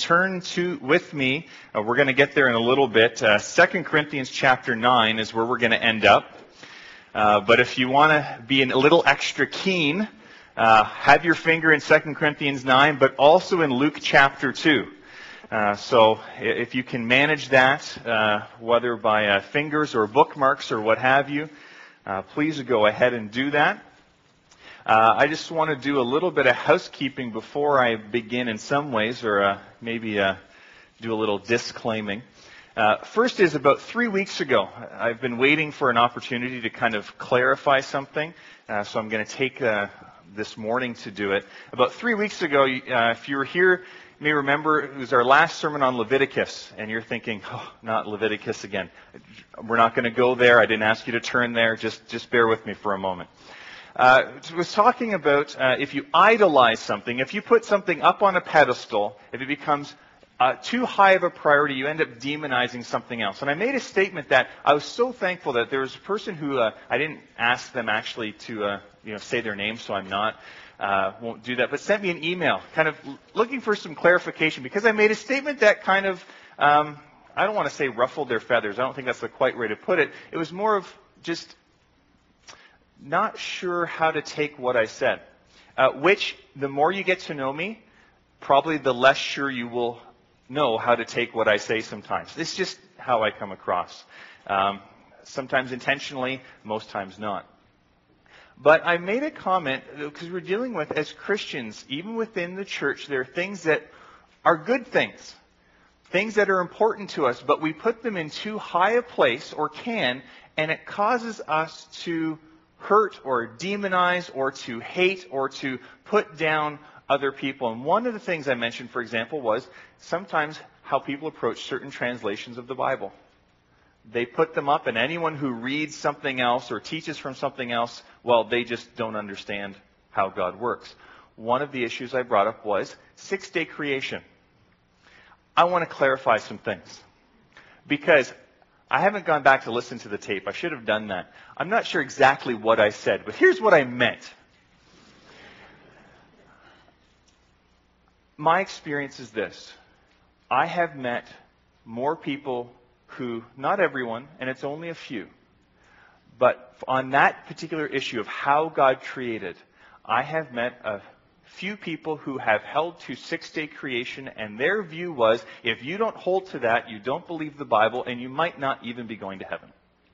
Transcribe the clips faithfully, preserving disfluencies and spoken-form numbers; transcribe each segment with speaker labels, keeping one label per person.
Speaker 1: turn to with me, uh, we're going to get there in a little bit. Uh, Second Corinthians chapter nine is where we're going to end up. Uh, but if you want to be a little extra keen, uh, have your finger in Second Corinthians nine, but also in Luke chapter two. Uh, so if you can manage that, uh, whether by uh, fingers or bookmarks or what have you, uh, please go ahead and do that. Uh, I just want to do a little bit of housekeeping before I begin in some ways, or uh, maybe uh, do a little disclaiming. Uh, first is about three weeks ago, I've been waiting for an opportunity to kind of clarify something, uh, so I'm going to take uh, this morning to do it. About three weeks ago, uh, if you were here, you may remember it was our last sermon on Leviticus, and you're thinking, oh, not Leviticus again. We're not going to go there. I didn't ask you to turn there. Just, just bear with me for a moment. Uh, it was talking about uh, if you idolize something, if you put something up on a pedestal, if it becomes uh, too high of a priority, you end up demonizing something else. And I made a statement that I was so thankful that there was a person who, uh, I didn't ask them actually to uh, you know, say their name, so I'm not, uh, won't do that, but sent me an email kind of looking for some clarification because I made a statement that kind of, um, I don't want to say ruffled their feathers. I don't think that's the quite way to put it. It was more of just not sure how to take what I said, uh, which the more you get to know me, probably the less sure you will know how to take what I say sometimes. It's just how I come across. Um, sometimes intentionally, most times not. But I made a comment, because we're dealing with, as Christians, even within the church, there are things that are good things, things that are important to us, but we put them in too high a place, or can, and it causes us to hurt or demonize or to hate or to put down other people. And one of the things I mentioned, for example, was sometimes how people approach certain translations of the Bible. They put them up, and anyone who reads something else or teaches from something else, well, they just don't understand how God works. One of the issues I brought up was six-day creation. I want to clarify some things because I haven't gone back to listen to the tape. I should have done that. I'm not sure exactly what I said, but here's what I meant. My experience is this. I have met more people who, not everyone, and it's only a few, but on that particular issue of how God created, I have met a few people who have held to six-day creation, and their view was, if you don't hold to that, you don't believe the Bible, and you might not even be going to heaven.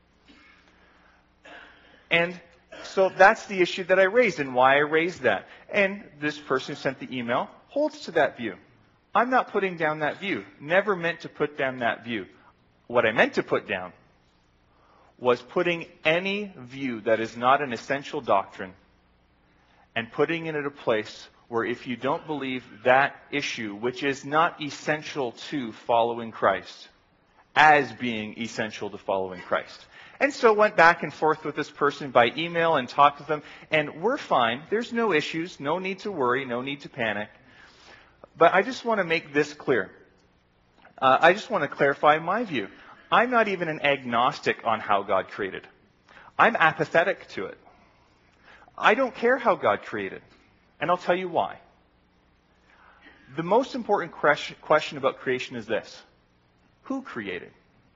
Speaker 1: And so that's the issue that I raised and why I raised that. And this person who sent the email holds to that view. I'm not putting down that view. Never meant to put down that view. What I meant to put down was putting any view that is not an essential doctrine and putting it at a place where if you don't believe that issue, which is not essential to following Christ, as being essential to following Christ. And so went back and forth with this person by email and talked with them, and we're fine. There's no issues, no need to worry, no need to panic. But I just want to make this clear. Uh, I just want to clarify my view. I'm not even an agnostic on how God created. I'm apathetic to it. I don't care how God created. And I'll tell you why. The most important question about creation is this. Who created?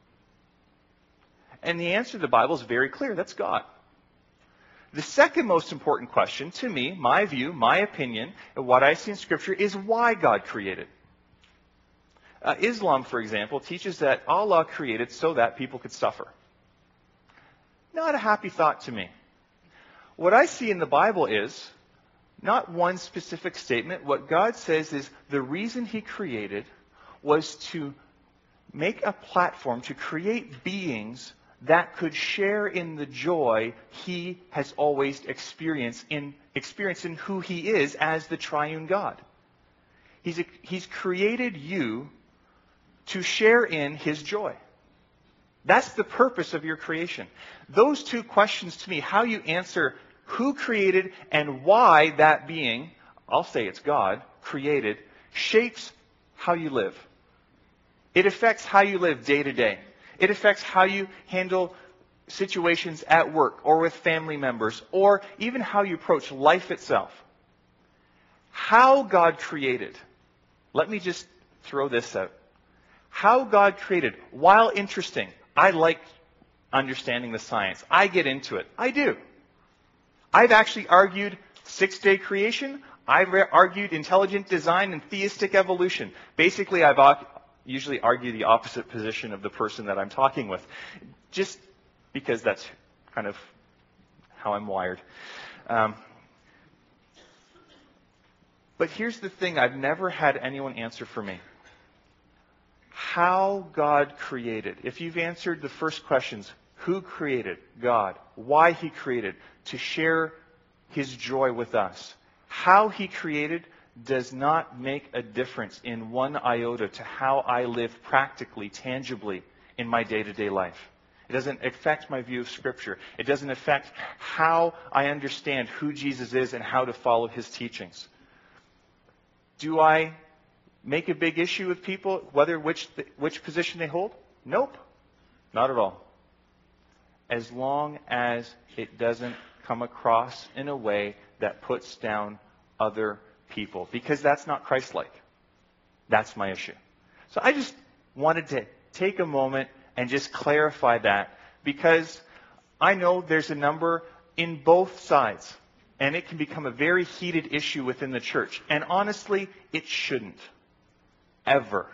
Speaker 1: And the answer to the Bible is very clear. That's God. The second most important question to me, my view, my opinion, and what I see in Scripture is why God created. Uh, Islam, for example, teaches that Allah created so that people could suffer. Not a happy thought to me. What I see in the Bible is not one specific statement. What God says is the reason He created was to make a platform, to create beings that could share in the joy He has always experienced in, experienced in who He is as the triune God. He's, he's created you to share in His joy. That's the purpose of your creation. Those two questions to me, how you answer who created and why that being, I'll say it's God, created, shapes how you live. It affects how you live day to day. It affects how you handle situations at work or with family members or even how you approach life itself. How God created, let me just throw this out. How God created, while interesting, I like understanding the science. I get into it. I do. I've actually argued six-day creation. I've argued intelligent design and theistic evolution. Basically, I've usually argue the opposite position of the person that I'm talking with, just because that's kind of how I'm wired. Um, but here's the thing I've never had anyone answer for me. How God created. If you've answered the first questions, who created? God. Why He created? To share His joy with us. How He created does not make a difference in one iota to how I live practically, tangibly in my day-to-day life. It doesn't affect my view of Scripture. It doesn't affect how I understand who Jesus is and how to follow His teachings. Do I make a big issue with people, whether which which position they hold? Nope. Not at all. As long as it doesn't come across in a way that puts down other people. Because that's not Christ-like. That's my issue. So I just wanted to take a moment and just clarify that, because I know there's a number in both sides, and it can become a very heated issue within the church. And honestly, it shouldn't. Ever.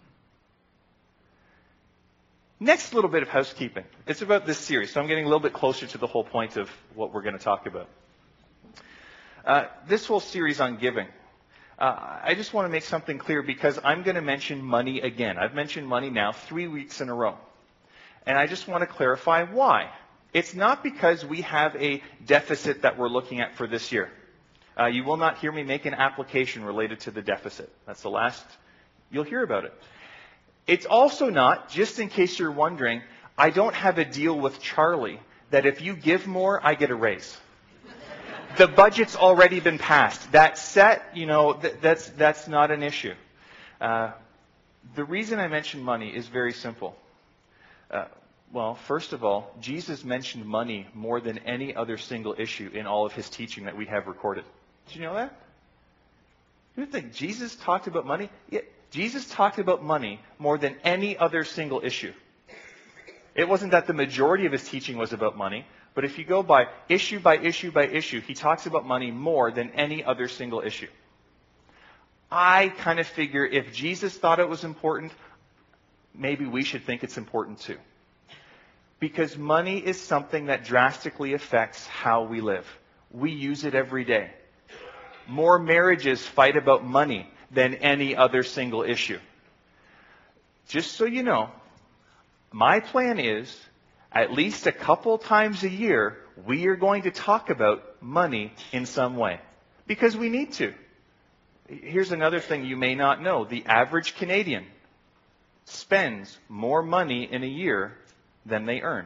Speaker 1: Next little bit of housekeeping. It's about this series, so I'm getting a little bit closer to the whole point of what we're going to talk about. Uh, this whole series on giving. Uh, I just want to make something clear, because I'm going to mention money again. I've mentioned money now three weeks in a row. And I just want to clarify why. It's not because we have a deficit that we're looking at for this year. Uh, you will not hear me make an application related to the deficit. That's the last you'll hear about it. It's also not, just in case you're wondering, I don't have a deal with Charlie that if you give more, I get a raise. The budget's already been passed. That's set, you know, th- that's, that's not an issue. Uh, the reason I mention money is very simple. Uh, well, first of all, Jesus mentioned money more than any other single issue in all of His teaching that we have recorded. Did you know that? You would think Jesus talked about money? Yeah, Jesus talked about money more than any other single issue. It wasn't that the majority of His teaching was about money, but if you go by issue by issue by issue, He talks about money more than any other single issue. I kind of figure if Jesus thought it was important, maybe we should think it's important too. Because money is something that drastically affects how we live. We use it every day. More marriages fight about money than any other single issue. Just so you know, my plan is, at least a couple times a year, we are going to talk about money in some way. Because we need to. Here's another thing you may not know. The average Canadian spends more money in a year than they earn.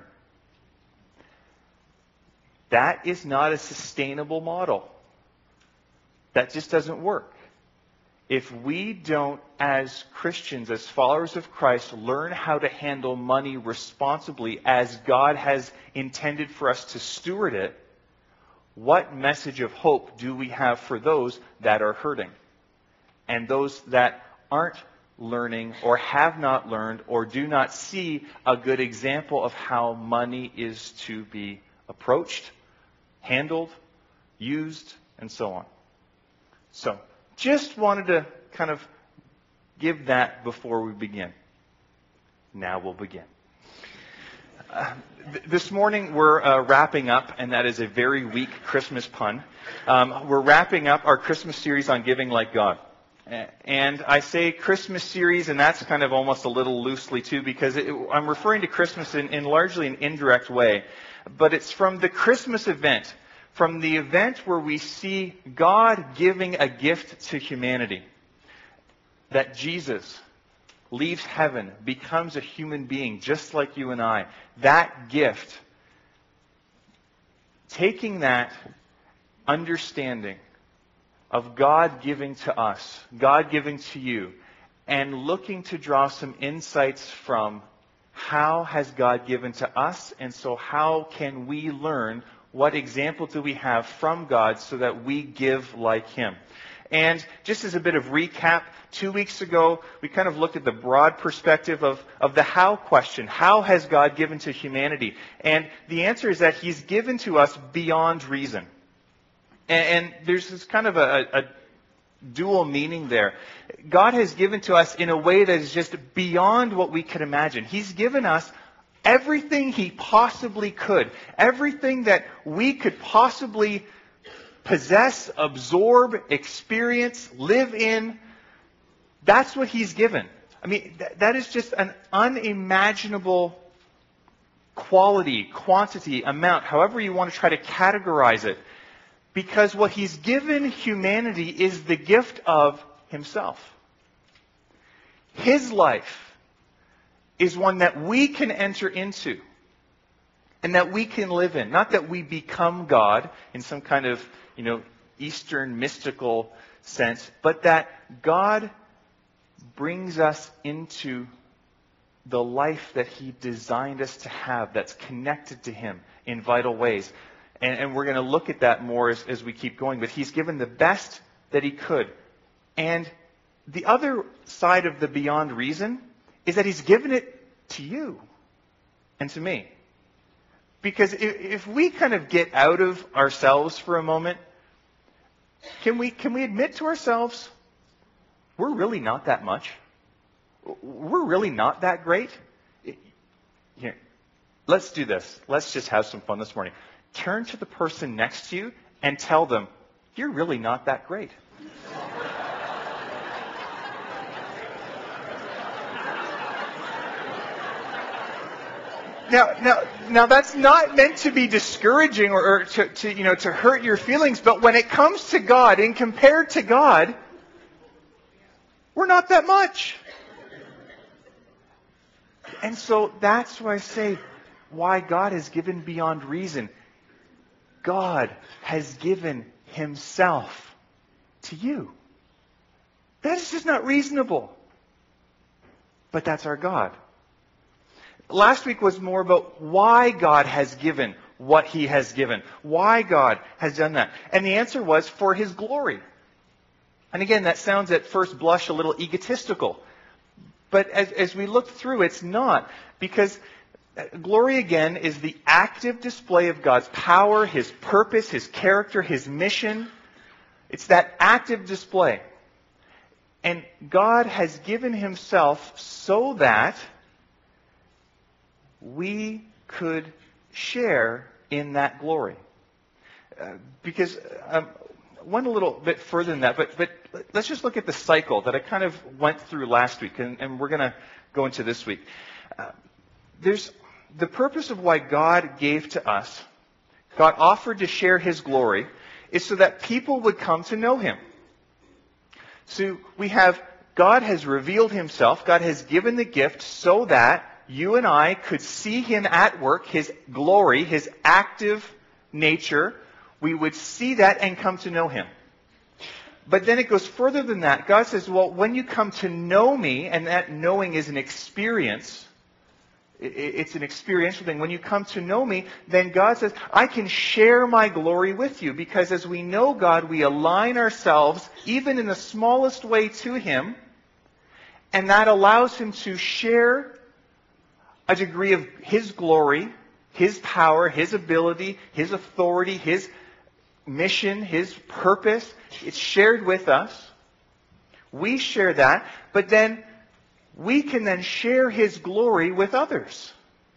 Speaker 1: That is not a sustainable model. That just doesn't work. If we don't, as Christians, as followers of Christ, learn how to handle money responsibly as God has intended for us to steward it, what message of hope do we have for those that are hurting? And those that aren't learning or have not learned or do not see a good example of how money is to be approached, handled, used, and so on. So, just wanted to kind of give that before we begin. Now we'll begin. Uh, th- this morning we're uh, wrapping up, and that is a very weak Christmas pun. Um, we're wrapping up our Christmas series on Giving Like God. And I say Christmas series, and that's kind of almost a little loosely too, because it, I'm referring to Christmas in, in largely an indirect way. But it's from the Christmas event, from the event where we see God giving a gift to humanity. That Jesus leaves heaven, becomes a human being just like you and I. That gift, taking that understanding of God giving to us, God giving to you, and looking to draw some insights from how has God given to us, and so how can we learn, what example do we have from God so that we give like Him. And just as a bit of recap, two weeks ago, we kind of looked at the broad perspective of, of the how question. How has God given to humanity? And the answer is that He's given to us beyond reason. And, and there's this kind of a, a dual meaning there. God has given to us in a way that is just beyond what we could imagine. He's given us everything He possibly could. Everything that we could possibly possess, absorb, experience, live in. That's what He's given. I mean, th- that is just an unimaginable quality, quantity, amount, however you want to try to categorize it. Because what He's given humanity is the gift of Himself. His life is one that we can enter into and that we can live in. Not that we become God in some kind of, you know, Eastern mystical sense, but that God brings us into the life that He designed us to have, that's connected to Him in vital ways. And, and we're going to look at that more as, as we keep going. But He's given the best that He could. And the other side of the beyond reason is that He's given it to you and to me. Because if, if we kind of get out of ourselves for a moment, can we can we admit to ourselves, we're really not that much? We're really not that great? Here, let's do this. Let's just have some fun this morning. Turn to the person next to you and tell them, you're really not that great. Now, now, now that's not meant to be discouraging or, or to, to, you know, to hurt your feelings, but when it comes to God and compared to God, we're not that much. And so that's why I say why God has given beyond reason. God has given Himself to you. That is just not reasonable. But that's our God. Last week was more about why God has given what He has given. Why God has done that. And the answer was for His glory. And again, that sounds at first blush a little egotistical. But as, as we look through, it's not. Because glory, again, is the active display of God's power, His purpose, His character, His mission. It's that active display. And God has given Himself so that we could share in that glory. Uh, because um, went a little bit further than that, but, but let's just look at the cycle that I kind of went through last week, and, and we're going to go into this week. Uh, there's the purpose of why God gave to us, God offered to share His glory, is so that people would come to know Him. So we have, God has revealed Himself, God has given the gift so that you and I could see Him at work, His glory, His active nature. We would see that and come to know Him. But then it goes further than that. God says, well, when you come to know me, and that knowing is an experience, it's an experiential thing. When you come to know me, then God says, I can share my glory with you. Because as we know God, we align ourselves, even in the smallest way, to Him. And that allows Him to share a degree of His glory, His power, His ability, His authority, His mission, His purpose. It's shared with us. We share that, but then we can then share His glory with others.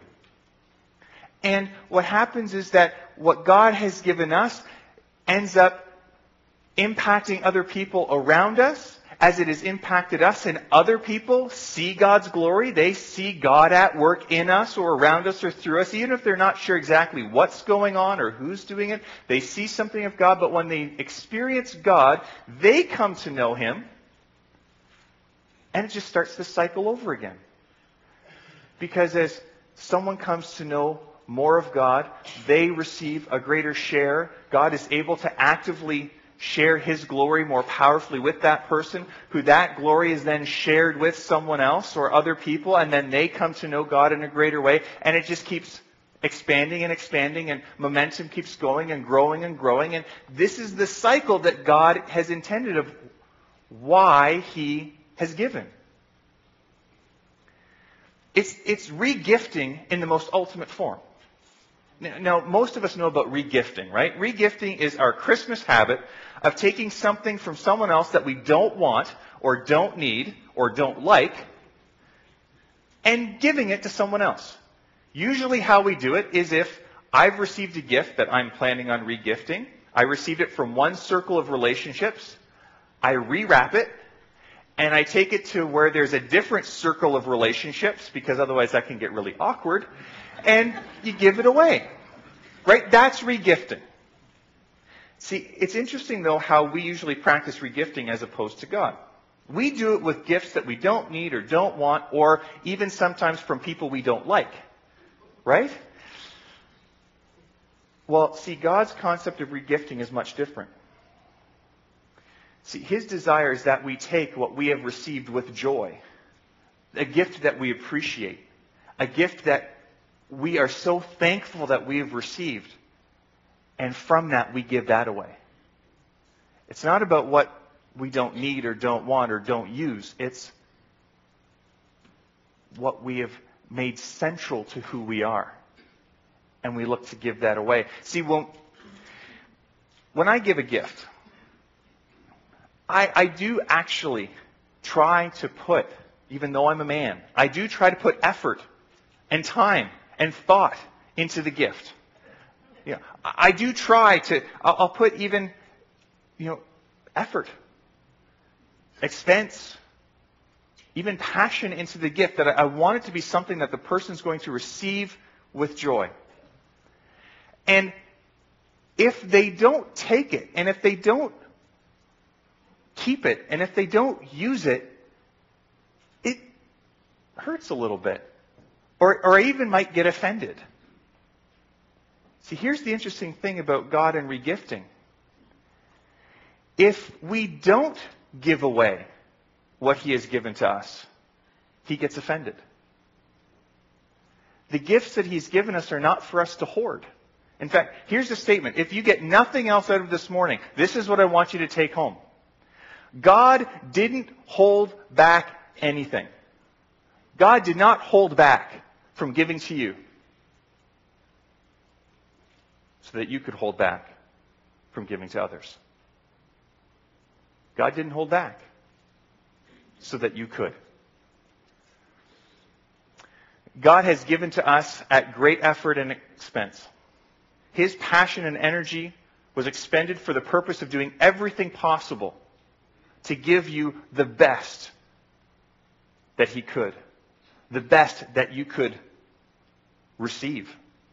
Speaker 1: And what happens is that what God has given us ends up impacting other people around us, as it has impacted us, and other people see God's glory. They see God at work in us or around us or through us, even if they're not sure exactly what's going on or who's doing it. They see something of God, but when they experience God, they come to know Him, and it just starts the cycle over again. Because as someone comes to know more of God, they receive a greater share. God is able to actively share His glory more powerfully with that person, who that glory is then shared with someone else or other people, and then they come to know God in a greater way, and it just keeps expanding and expanding, and momentum keeps going and growing and growing. And this is the cycle that God has intended of why he has given. It's, it's re-gifting in the most ultimate form. Now, now, most of us know about re-gifting, right? Re-gifting is our Christmas habit of taking something from someone else that we don't want or don't need or don't like and giving it to someone else. Usually how we do it is if I've received a gift that I'm planning on re-gifting, I received it from one circle of relationships, I rewrap it, and I take it to where there's a different circle of relationships, because otherwise that can get really awkward, and you give it away. Right? That's re-gifting. See, it's interesting, though, how we usually practice re-gifting as opposed to God. We do it with gifts that we don't need or don't want, or even sometimes from people we don't like. Right? Well, see, God's concept of re-gifting is much different. See, his desire is that we take what we have received with joy, a gift that we appreciate, a gift that we are so thankful that we have received, and from that we give that away. It's not about what we don't need or don't want or don't use. It's what we have made central to who we are. And we look to give that away. See, when, when I give a gift, I, I do actually try to put, even though I'm a man, I do try to put effort and time and thought into the gift. You know, I do try to, I'll, I'll put even, you know, effort, expense, even passion into the gift, that I, I want it to be something that the person's going to receive with joy. And if they don't take it, and if they don't keep it, and if they don't use it, it hurts a little bit. Or, or I even might get offended. See, here's the interesting thing about God and regifting. If we don't give away what he has given to us, he gets offended. The gifts that he's given us are not for us to hoard. In fact, here's the statement. If you get nothing else out of this morning, this is what I want you to take home. God didn't hold back anything. God did not hold back from giving to you so that you could hold back from giving to others. God didn't hold back so that you could. God has given to us at great effort and expense. His passion and energy was expended for the purpose of doing everything possible to give you the best that he could. The best that you could receive.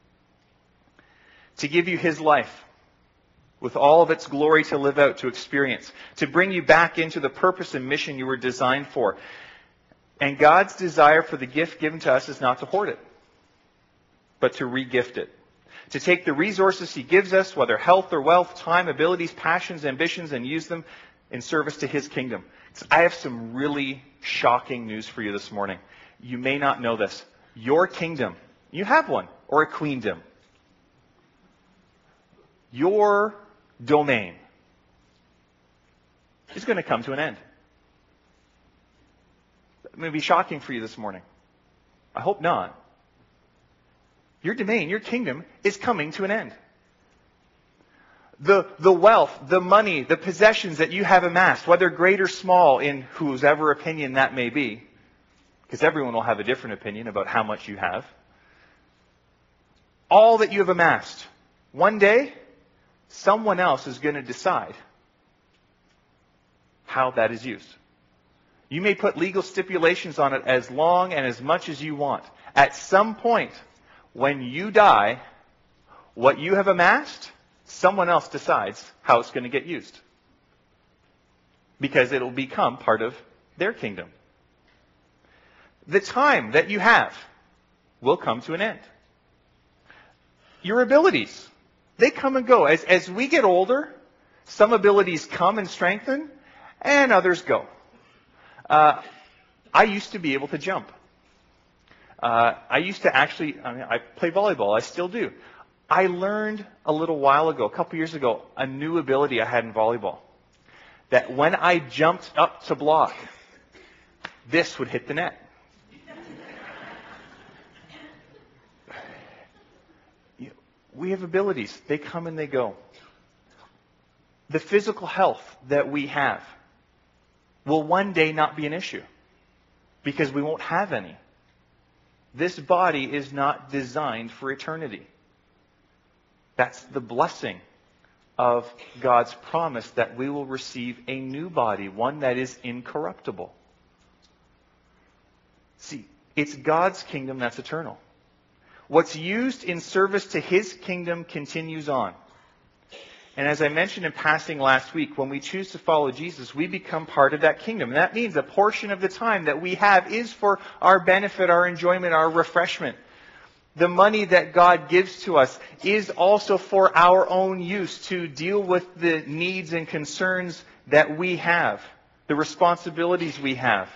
Speaker 1: To give you his life with all of its glory to live out, to experience. To bring you back into the purpose and mission you were designed for. And God's desire for the gift given to us is not to hoard it, but to re-gift it. To take the resources he gives us, whether health or wealth, time, abilities, passions, ambitions, and use them in service to his kingdom. I have some really shocking news for you this morning. You may not know this. Your kingdom, you have one, or a queendom. Your domain is going to come to an end. It may be shocking for you this morning. I hope not. Your domain, your kingdom, is coming to an end. The, the wealth, the money, the possessions that you have amassed, whether great or small in whosever opinion that may be, because everyone will have a different opinion about how much you have, all that you have amassed, one day, someone else is going to decide how that is used. You may put legal stipulations on it as long and as much as you want. At some point, when you die, what you have amassed, someone else decides how it's going to get used. Because it'll become part of their kingdom. The time that you have will come to an end. Your abilities, they come and go. As, as we get older, some abilities come and strengthen, and others go. Uh, I used to be able to jump. Uh, I used to actually, I mean, I play volleyball. I still do. I learned a little while ago, a couple years ago, a new ability I had in volleyball. That when I jumped up to block, this would hit the net. We have abilities. They come and they go. The physical health that we have will one day not be an issue because we won't have any. This body is not designed for eternity. That's the blessing of God's promise that we will receive a new body, one that is incorruptible. See, it's God's kingdom that's eternal. What's used in service to His kingdom continues on. And as I mentioned in passing last week, when we choose to follow Jesus, we become part of that kingdom. And that means a portion of the time that we have is for our benefit, our enjoyment, our refreshment. The money that God gives to us is also for our own use to deal with the needs and concerns that we have, the responsibilities we have.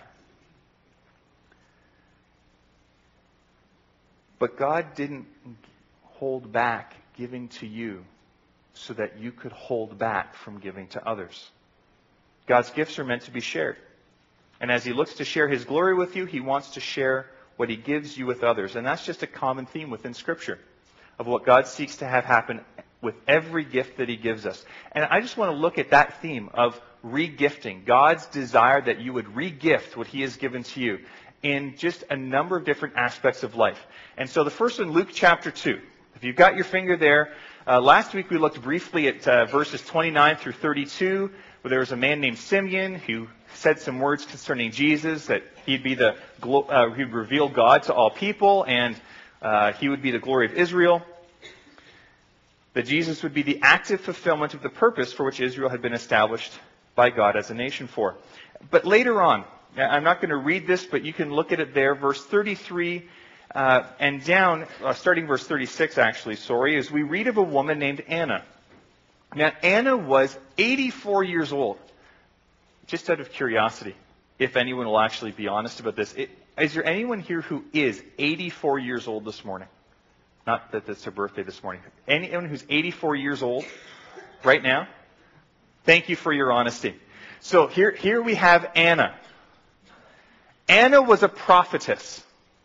Speaker 1: But God didn't hold back giving to you so that you could hold back from giving to others. God's gifts are meant to be shared. And as He looks to share His glory with you, He wants to share what He gives you with others. And that's just a common theme within Scripture of what God seeks to have happen with every gift that He gives us. And I just want to look at that theme of re-gifting, God's desire that you would re-gift what He has given to you in just a number of different aspects of life. And so the first one, Luke chapter two. If you've got your finger there, uh, last week we looked briefly at uh, verses twenty-nine through thirty-two, where there was a man named Simeon who said some words concerning Jesus, that he'd be the uh, he'd reveal God to all people, and uh, he would be the glory of Israel. That Jesus would be the active fulfillment of the purpose for which Israel had been established by God as a nation for. But later on, I'm not going to read this, but you can look at it there, verse thirty-three uh, and down, uh, starting verse thirty-six actually, sorry, as we read of a woman named Anna. Now, Anna was eighty-four years old. Just out of curiosity, if anyone will actually be honest about this, it, is there anyone here who is eighty-four years old this morning? Not that it's her birthday this morning. Anyone who's eighty-four years old right now? Thank you for your honesty. So here, here we have Anna. Anna was a prophetess.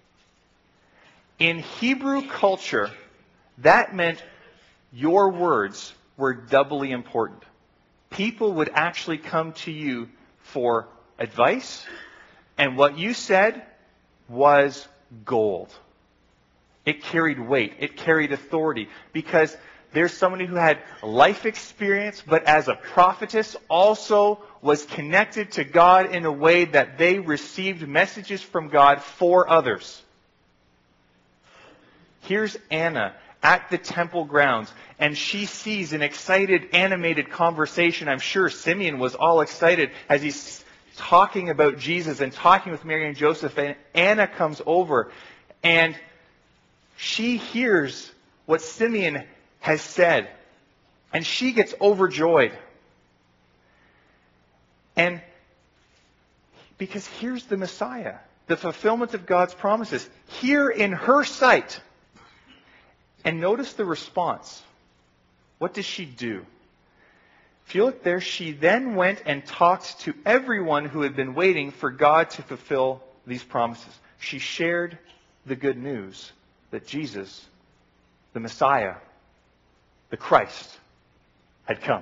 Speaker 1: In Hebrew culture, that meant your words were doubly important. People would actually come to you for advice, and what you said was gold. It carried weight. It carried authority, because there's somebody who had life experience, but as a prophetess also was connected to God in a way that they received messages from God for others. Here's Anna at the temple grounds, and she sees an excited, animated conversation. I'm sure Simeon was all excited as he's talking about Jesus and talking with Mary and Joseph, and Anna comes over, and she hears what Simeon has said, and she gets overjoyed. And because here's the Messiah, the fulfillment of God's promises, here in her sight. And notice the response. What does she do? If you look there, she then went and talked to everyone who had been waiting for God to fulfill these promises. She shared the good news that Jesus, the Messiah, the Christ, had come.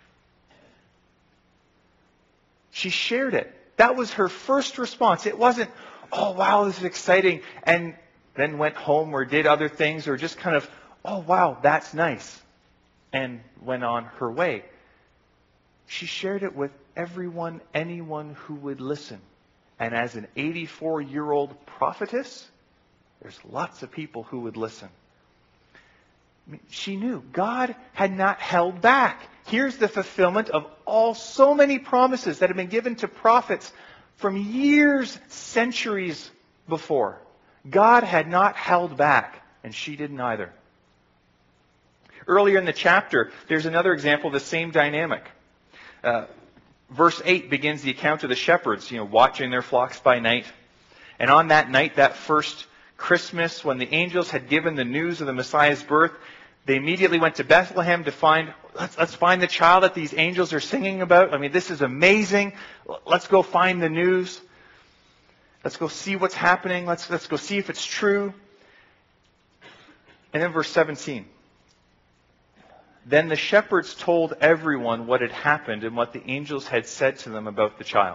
Speaker 1: She shared it. That was her first response. It wasn't, oh wow, this is exciting, and then went home or did other things, or just kind of, oh wow, that's nice, and went on her way. She shared it with everyone, anyone who would listen. And as an eighty-four-year-old prophetess, there's lots of people who would listen. I mean, she knew God had not held back. Here's the fulfillment of all so many promises that have been given to prophets from years, centuries before. God had not held back, and she didn't either. Earlier in the chapter, there's another example of the same dynamic. Uh, verse eight begins the account of the shepherds, you know, watching their flocks by night. And on that night, that first Christmas, when the angels had given the news of the Messiah's birth, they immediately went to Bethlehem to find, let's, let's find the child that these angels are singing about. I mean, this is amazing. Let's go find the news. Let's go see what's happening. Let's, let's go see if it's true. And then verse seventeen. Then the shepherds told everyone what had happened and what the angels had said to them about the child.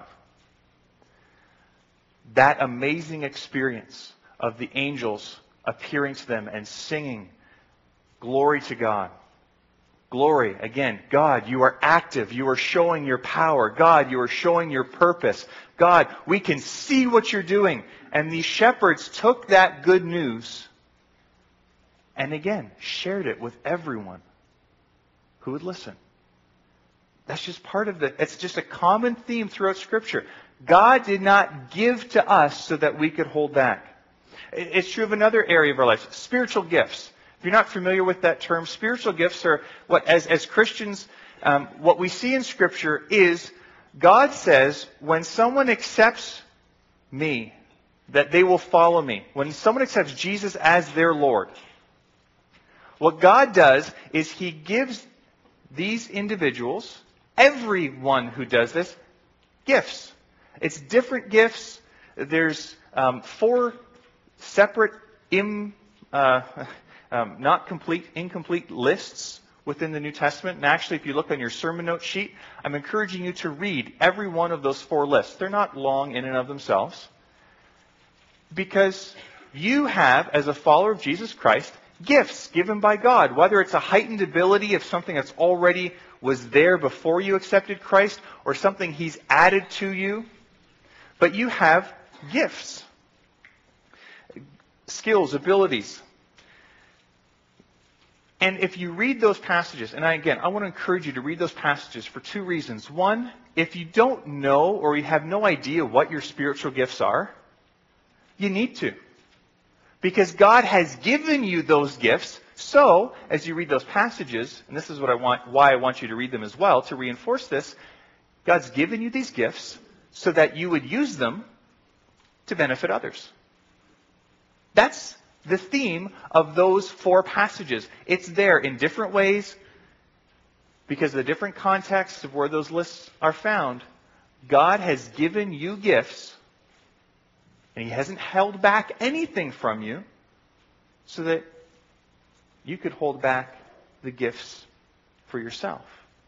Speaker 1: That amazing experience of the angels appearing to them and singing, glory to God. Glory, again, God, you are active. You are showing your power. God, you are showing your purpose. God, we can see what you're doing. And these shepherds took that good news and again, shared it with everyone who would listen. That's just part of the, it's just a common theme throughout Scripture. God did not give to us so that we could hold back. It's true of another area of our life, spiritual gifts. If you're not familiar with that term, spiritual gifts are what, as, as Christians, um, what we see in Scripture is God says, when someone accepts me, that they will follow me. When someone accepts Jesus as their Lord, what God does is He gives these individuals, everyone who does this, gifts. It's different gifts. There's um, four separate, im, uh, um, not complete, incomplete lists within the New Testament. And actually, if you look on your sermon note sheet, I'm encouraging you to read every one of those four lists. They're not long in and of themselves. Because you have, as a follower of Jesus Christ, gifts given by God, whether it's a heightened ability of something that's already was there before you accepted Christ or something He's added to you. But you have gifts, skills, abilities. And if you read those passages, and I, again, I want to encourage you to read those passages for two reasons. One, if you don't know or you have no idea what your spiritual gifts are, you need to. Because God has given you those gifts. So, as you read those passages, and this is what I want, why I want you to read them as well, to reinforce this, God's given you these gifts so that you would use them to benefit others. That's the theme of those four passages. It's there in different ways because of the different contexts of where those lists are found. God has given you gifts, and He hasn't held back anything from you so that you could hold back the gifts for yourself.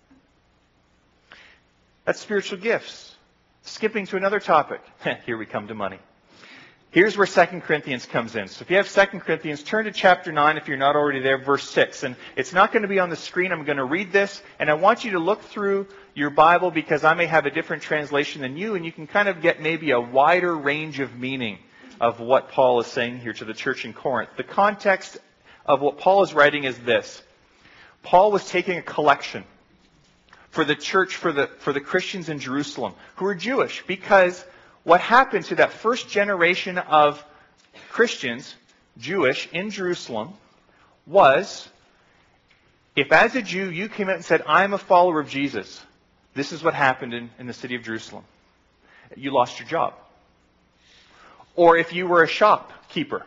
Speaker 1: That's spiritual gifts. Skipping to another topic. Here we come to money. Here's where Second Corinthians comes in. So if you have Second Corinthians, turn to chapter nine if you're not already there, verse six. And it's not going to be on the screen. I'm going to read this. And I want you to look through your Bible because I may have a different translation than you. And you can kind of get maybe a wider range of meaning of what Paul is saying here to the church in Corinth. The context of what Paul is writing is this. Paul was taking a collection for the church, for the, for the Christians in Jerusalem who were Jewish, because what happened to that first generation of Christians, Jewish, in Jerusalem, was if as a Jew you came out and said, I'm a follower of Jesus, this is what happened in, in the city of Jerusalem. You lost your job. Or if you were a shopkeeper,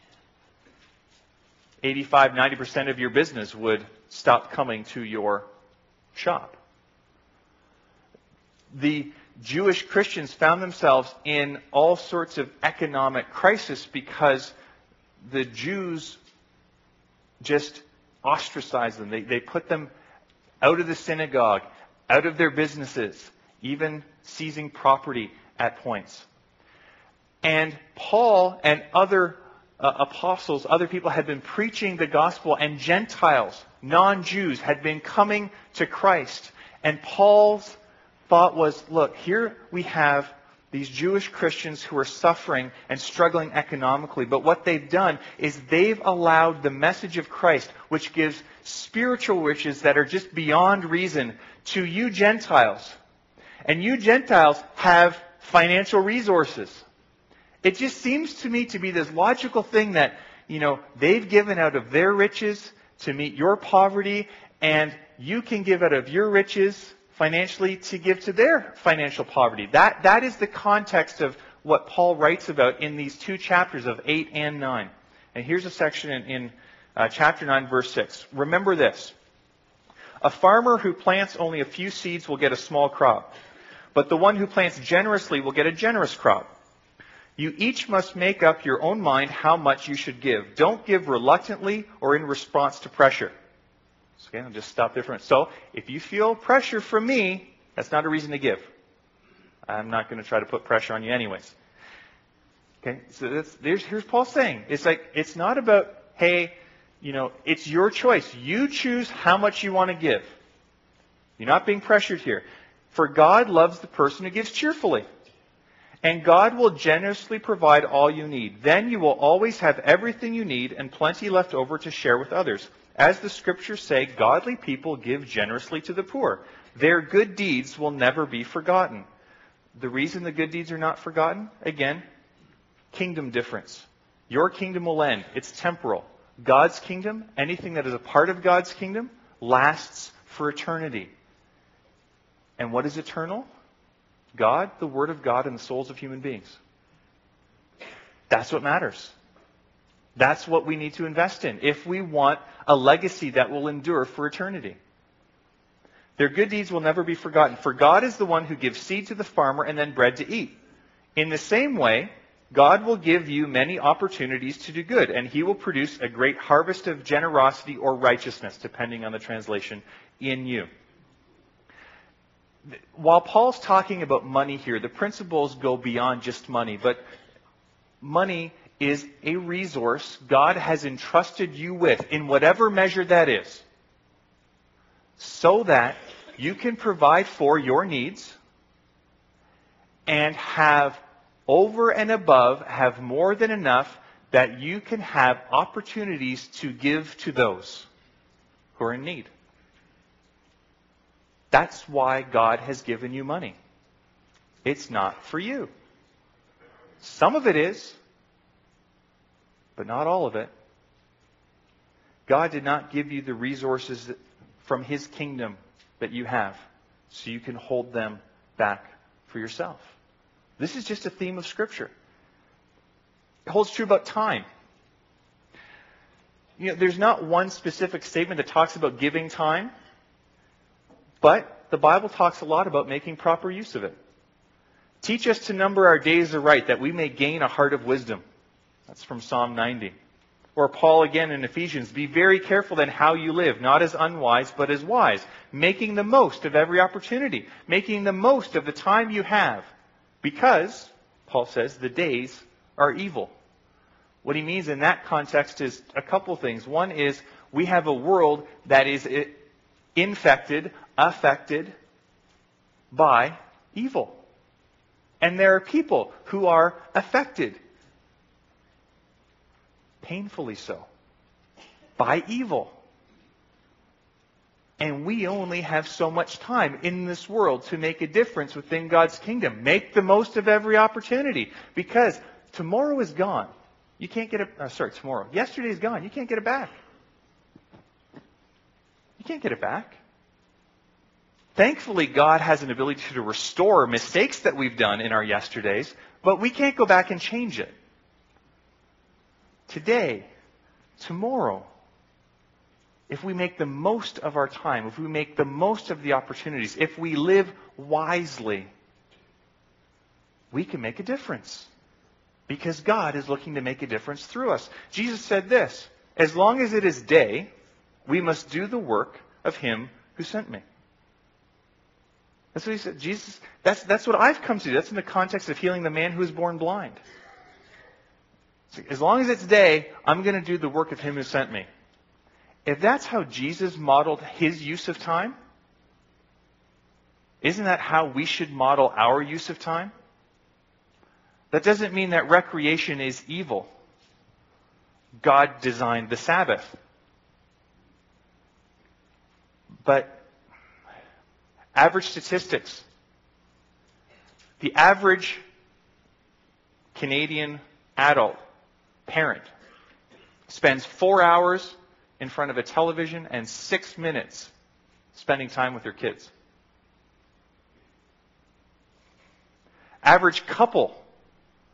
Speaker 1: eighty-five, ninety percent of your business would stop coming to your shop. The Jewish Christians found themselves in all sorts of economic crisis because the Jews just ostracized them. They, they put them out of the synagogue, out of their businesses, even seizing property at points. And Paul and other uh, apostles, other people had been preaching the gospel, and Gentiles, non-Jews, had been coming to Christ. And Paul's thought was, look, here we have these Jewish Christians who are suffering and struggling economically. But what they've done is they've allowed the message of Christ, which gives spiritual riches that are just beyond reason, to you Gentiles. And you Gentiles have financial resources. It just seems to me to be this logical thing that, you know, they've given out of their riches to meet your poverty, and you can give out of your riches financially to give to their financial poverty. That, that is the context of what Paul writes about in these two chapters of eight and nine. And here's a section in, in uh, chapter nine, verse six. Remember this. A farmer who plants only a few seeds will get a small crop, but the one who plants generously will get a generous crop. You each must make up your own mind how much you should give. Don't give reluctantly or in response to pressure. So, okay, I'll just stop there for a minute. So, if you feel pressure from me, that's not a reason to give. I'm not going to try to put pressure on you anyways. Okay, so that's, there's, here's Paul saying. It's like, it's not about, hey, you know, it's your choice. You choose how much you want to give. You're not being pressured here. For God loves the person who gives cheerfully. And God will generously provide all you need. Then you will always have everything you need and plenty left over to share with others. As the scriptures say, godly people give generously to the poor. Their good deeds will never be forgotten. The reason the good deeds are not forgotten, again, kingdom difference. Your kingdom will end. It's temporal. God's kingdom, anything that is a part of God's kingdom, lasts for eternity. And what is eternal? God, the Word of God, and the souls of human beings. That's what matters. That's what we need to invest in if we want a legacy that will endure for eternity. Their good deeds will never be forgotten, for God is the one who gives seed to the farmer and then bread to eat. In the same way, God will give you many opportunities to do good, and He will produce a great harvest of generosity or righteousness, depending on the translation, in you. While Paul's talking about money here, the principles go beyond just money, but money is a resource God has entrusted you with, in whatever measure that is, so that you can provide for your needs and have over and above, have more than enough that you can have opportunities to give to those who are in need. That's why God has given you money. It's not for you. Some of it is, but not all of it. God did not give you the resources from His kingdom that you have so you can hold them back for yourself. This is just a theme of Scripture. It holds true about time. You know, there's not one specific statement that talks about giving time, but the Bible talks a lot about making proper use of it. Teach us to number our days aright, that we may gain a heart of wisdom. That's from Psalm ninety. Or Paul again in Ephesians, be very careful then how you live, not as unwise, but as wise, making the most of every opportunity, making the most of the time you have. Because, Paul says, the days are evil. What he means in that context is a couple things. One is we have a world that is infected, affected by evil. And there are people who are affected, painfully so, by evil. And we only have so much time in this world to make a difference within God's kingdom. Make the most of every opportunity. Because tomorrow is gone. You can't get it, uh, sorry, tomorrow. Yesterday is gone. You can't get it back. You can't get it back. Thankfully, God has an ability to restore mistakes that we've done in our yesterdays, but we can't go back and change it. Today, tomorrow, if we make the most of our time, if we make the most of the opportunities, if we live wisely, we can make a difference. Because God is looking to make a difference through us. Jesus said this, as long as it is day, we must do the work of Him who sent me. That's what He said. Jesus, that's, that's what I've come to do. That's in the context of healing the man who was born blind. So as long as it's day, I'm going to do the work of Him who sent me. If that's how Jesus modeled His use of time, isn't that how we should model our use of time? That doesn't mean that recreation is evil. God designed the Sabbath. But average statistics. The average Canadian adult parent spends four hours in front of a television and six minutes spending time with their kids. Average couple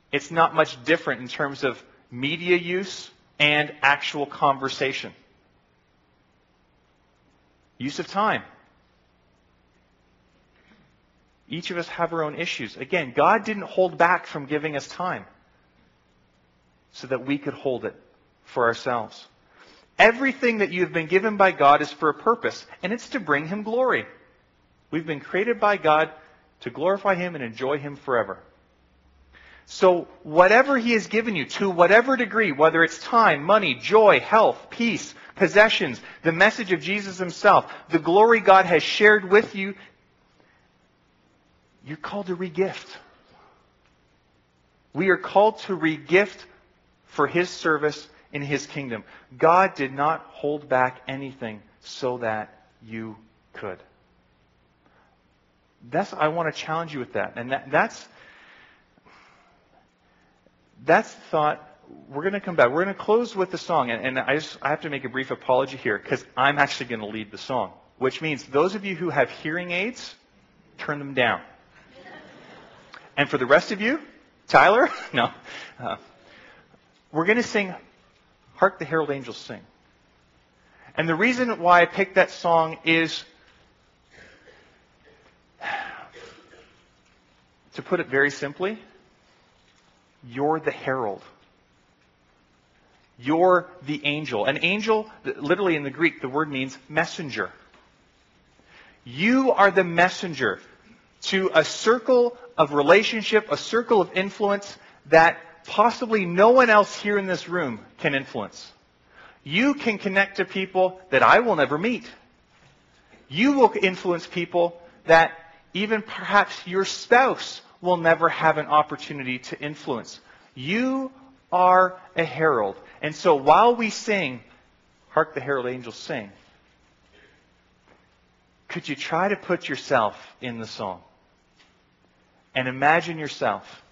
Speaker 1: it's not much different in terms of media use and actual conversation. Use of time. Each of us have our own issues. Again, God didn't hold back from giving us time so that we could hold it for ourselves. Everything that you have been given by God is for a purpose, and it's to bring Him glory. We've been created by God to glorify Him and enjoy Him forever. So whatever He has given you, to whatever degree, whether it's time, money, joy, health, peace, possessions, the message of Jesus Himself, the glory God has shared with you, you're called to regift. We are called to regift for His service in His kingdom. God did not hold back anything so that you could. That's, I want to challenge you with that. And that, that's, that's the thought. We're going to come back. We're going to close with the song. And, and I just, I have to make a brief apology here because I'm actually going to lead the song. Which means those of you who have hearing aids, turn them down. And for the rest of you, Tyler, no. Uh, we're going to sing Hark the Herald Angels Sing. And the reason why I picked that song is, to put it very simply, you're the herald. You're the angel. An angel, literally in the Greek, the word means messenger. You are the messenger to a circle of relationship, a circle of influence that possibly no one else here in this room can influence. You can connect to people that I will never meet. You will influence people that even perhaps your spouse will never have an opportunity to influence. You are a herald. And so while we sing, Hark the Herald Angels Sing, could you try to put yourself in the song? And imagine yourself.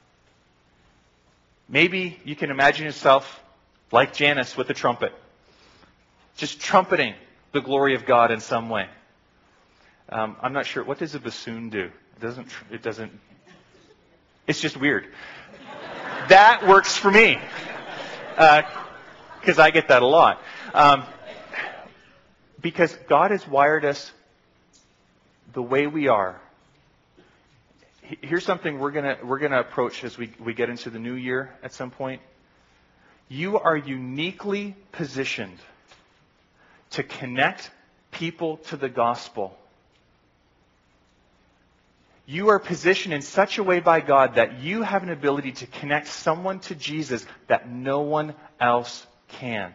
Speaker 1: Maybe you can imagine yourself like Janus with a trumpet. Just trumpeting the glory of God in some way. Um, I'm not sure. What does a bassoon do? It doesn't, it doesn't, it's just weird. That works for me. Because uh, I get that a lot. Um, because God has wired us the way we are. Here's something we're gonna we're gonna approach as we, we get into the new year at some point. You are uniquely positioned to connect people to the gospel. You are positioned in such a way by God that you have an ability to connect someone to Jesus that no one else can.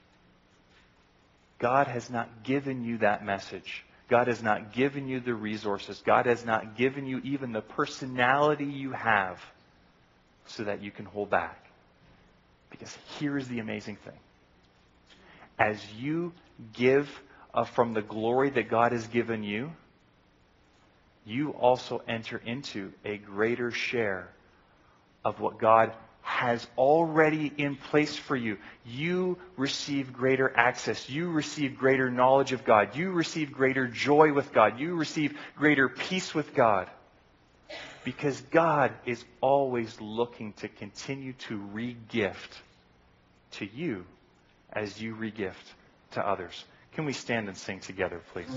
Speaker 1: God has not given you that message. God has not given you the resources. God has not given you even the personality you have so that you can hold back. Because here's the amazing thing. As you give uh, from the glory that God has given you, you also enter into a greater share of what God has already in place for you. You receive greater access. You receive greater knowledge of God. You receive greater joy with God. You receive greater peace with God. Because God is always looking to continue to re-gift to you as you re-gift to others. Can we stand and sing together, please?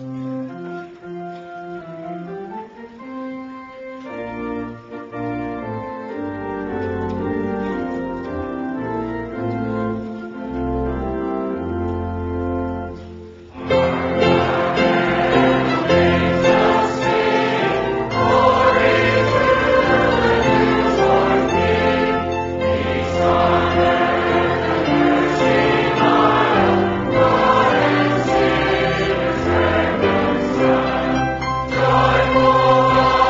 Speaker 2: Joyful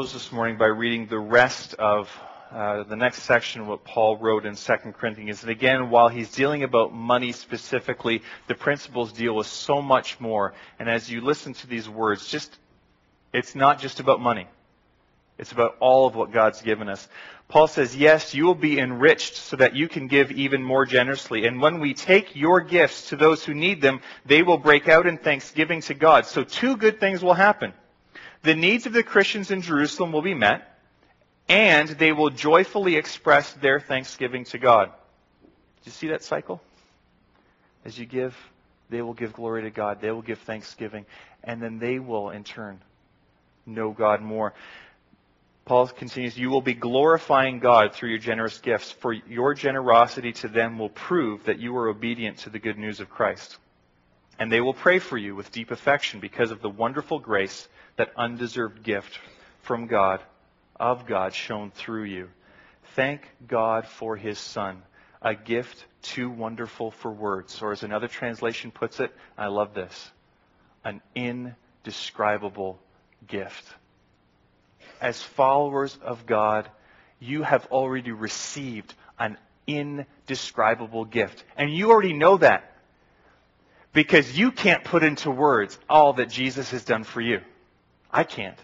Speaker 1: close this morning by reading the rest of uh, the next section of what Paul wrote in Second Corinthians. And again, while he's dealing about money specifically, the principles deal with so much more. And as you listen to these words, just it's not just about money. It's about all of what God's given us. Paul says, yes, you will be enriched so that you can give even more generously. And when we take your gifts to those who need them, they will break out in thanksgiving to God. So two good things will happen. The needs of the Christians in Jerusalem will be met, and they will joyfully express their thanksgiving to God. Do you see that cycle? As you give, they will give glory to God. They will give thanksgiving. And then they will, in turn, know God more. Paul continues, you will be glorifying God through your generous gifts, for your generosity to them will prove that you are obedient to the good news of Christ. And they will pray for you with deep affection because of the wonderful grace, that undeserved gift from God, of God, shown through you. Thank God for His Son, a gift too wonderful for words. Or as another translation puts it, I love this, an indescribable gift. As followers of God, you have already received an indescribable gift. And you already know that. Because you can't put into words all that Jesus has done for you. I can't.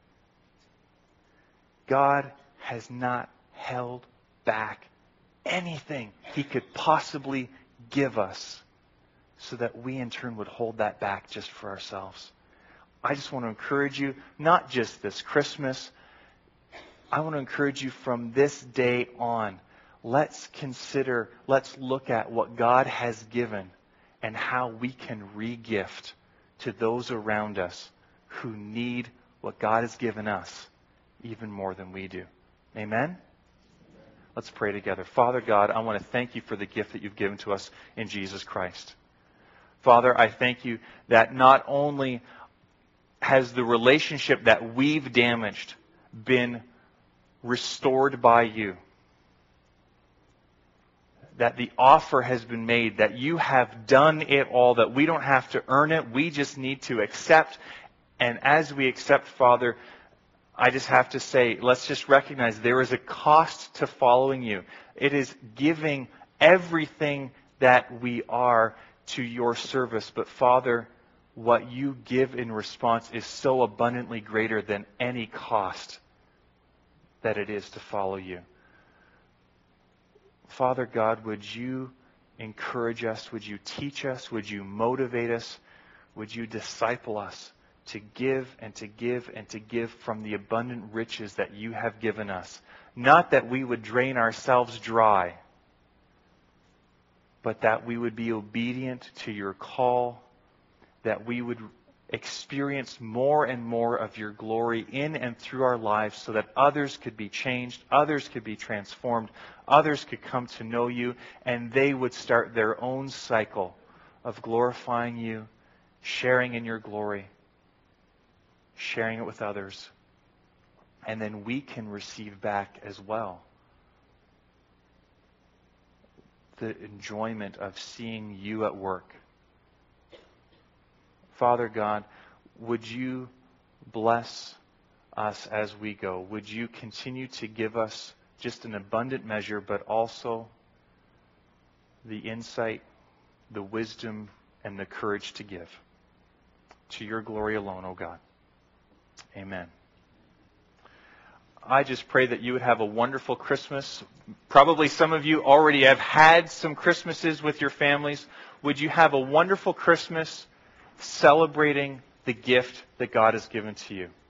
Speaker 1: God has not held back anything He could possibly give us so that we in turn would hold that back just for ourselves. I just want to encourage you, not just this Christmas, I want to encourage you from this day on. Let's consider, let's look at what God has given and how we can re-gift to those around us who need what God has given us even more than we do. Amen? Let's pray together. Father God, I want to thank you for the gift that you've given to us in Jesus Christ. Father, I thank you that not only has the relationship that we've damaged been restored by you, that the offer has been made, that you have done it all, that we don't have to earn it, we just need to accept. And as we accept, Father, I just have to say, let's just recognize there is a cost to following you. It is giving everything that we are to your service. But Father, what you give in response is so abundantly greater than any cost that it is to follow you. Father God, would you encourage us? Would you teach us? Would you motivate us? Would you disciple us to give and to give and to give from the abundant riches that you have given us? Not that we would drain ourselves dry, but that we would be obedient to your call, that we would experience more and more of your glory in and through our lives so that others could be changed, others could be transformed, others could come to know you, and they would start their own cycle of glorifying you, sharing in your glory, sharing it with others, and then we can receive back as well the enjoyment of seeing you at work. Father God, would you bless us as we go? Would you continue to give us just an abundant measure, but also the insight, the wisdom, and the courage to give? To your glory alone, O God. Amen. I just pray that you would have a wonderful Christmas. Probably some of you already have had some Christmases with your families. Would you have a wonderful Christmas celebrating the gift that God has given to you?